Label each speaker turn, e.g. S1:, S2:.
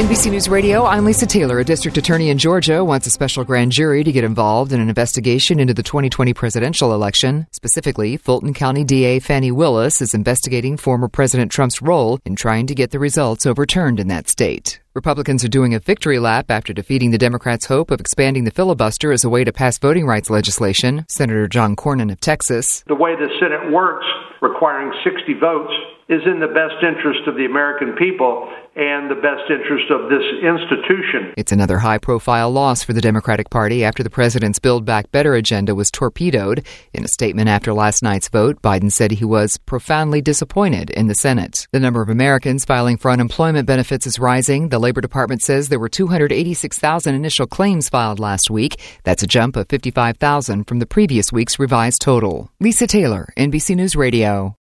S1: NBC News Radio, I'm Lisa Taylor. A district attorney in Georgia wants a special grand jury to get involved in an investigation into the 2020 presidential election. Specifically, Fulton County DA Fannie Willis is investigating former President Trump's role in trying to get the results overturned in that state. Republicans are doing a victory lap after defeating the Democrats' hope of expanding the filibuster as a way to pass voting rights legislation. Senator John Cornyn of Texas.
S2: The way the Senate works, requiring 60 votes, is in the best interest of the American people and the best interest of this institution.
S1: It's another high-profile loss for the Democratic Party after the president's Build Back Better agenda was torpedoed. In a statement after last night's vote, Biden said he was profoundly disappointed in the Senate. The number of Americans filing for unemployment benefits is rising. The Labor Department says there were 286,000 initial claims filed last week. That's a jump of 55,000 from the previous week's revised total. Lisa Taylor, NBC News Radio.